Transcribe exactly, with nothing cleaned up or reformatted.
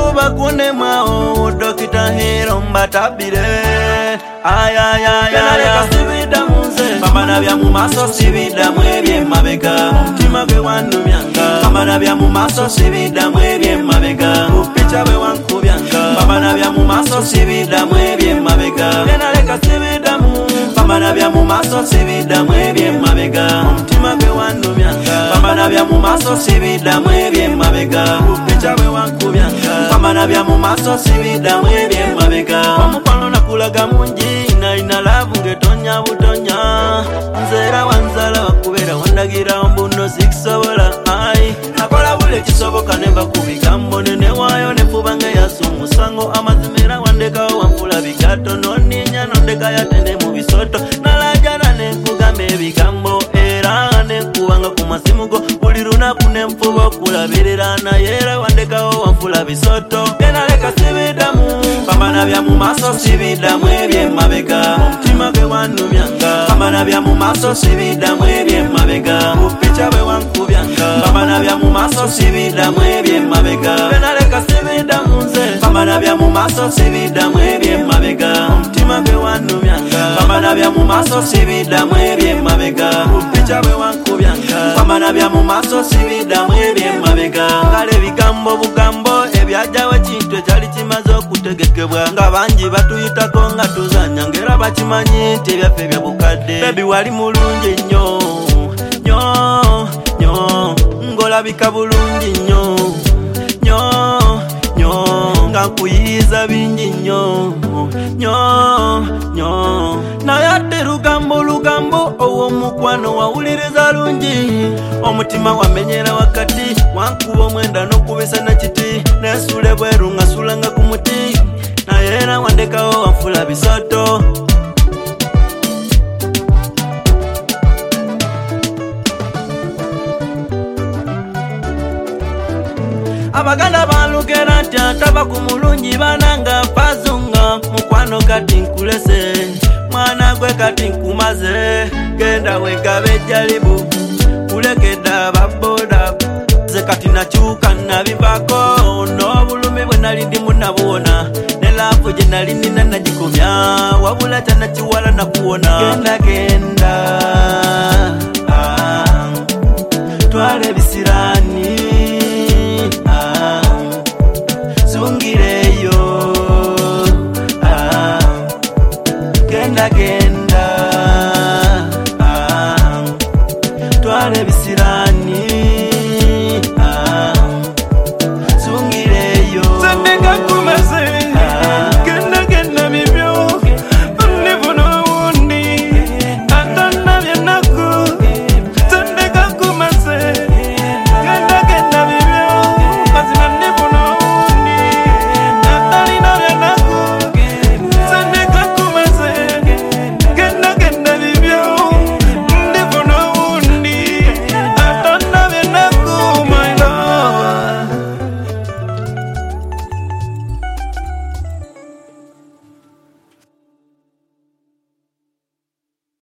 bakune mwao Dokita Hero mbatabire ay ay ay ay sibida munze pambana bya mu maso sibida mwebye mabega mutima gwe wanumyanga pambana bya mu maso sibida mwebye mabega upicha bwe wankubyanga pambana bya mu maso sibida mwebye mabega naleka sibida mu pambana bya mu maso sibida mwebye mabega mutima gwe wanumyanga pambana bya mu maso sibida mwebye mabega upicha bwe wankubyanga pambana bya mu maso sibida mwebye mabega omukwano nakulaga mungi ina ina lavu ngetonya butonya nzera wanzala wakubera wandagira mbuno zikusobola ai nakola bule kisoboka nemba kubigambo nene wayo nefuba nga yasumusango amazimera wandekawo wanfula bigato noninya nondeka yatende mu bisoto nalajana nekugamba ebigambo era nekubanga ku masimugo buli lunaku nenfuba okulabirira naye era wandekawo wanfula bisoto enaleka sibidamu pambana bya mu maso sibidamu ebye mabega mutima gwe wanumyanga pambana bya mu maso sibidamu ebye mabega upicha bwe wankubyanga pambana bya mu maso sibidamu ebye mabega enaleka sibidamu nze pambana bya mu maso sibidamu ebye mabega mutima gwe wanumyanga pambana bya mu maso sibidamu ebye mabega upicha bwe wankubyanga pambana bya mu maso sibidamu ebye mabega ngale bigambo bugambo ebyajawe kintu ekyali kimaze okutegekebwa nga bangi batuyitako nga tuzanya ngera bakimanyi nti ebyaffe bya bukadde bebi wali mulungi nnyo nnyo nnyo ngolabika bulungi nnyo nnyo nnyo nga nkuyiriza bingi nnyo nnyo nnyo naye ate lugambo lugambo ow'omukwano wawuliriza lungi omutima wamenyera wakati wankuba omwenda n'okubisa na kiti nesule bweru nga sulanga ku muti naye era wandekawo wanfula bisoto abaganda balugera nti ataba ku mulungi bananga fazunga mukwano kati nkulese mwana gwe kati nkumaze genda wegabe jalibu kulegeda baboda ze kati nakyuka nabivako n'obulumi bwe nali ndimu nabuwona ne laavu gye nali nina nagikomya wabula kyanakiwala nakuwona genda genda ah, twale bisirani ah, zungireyo ah, genda genda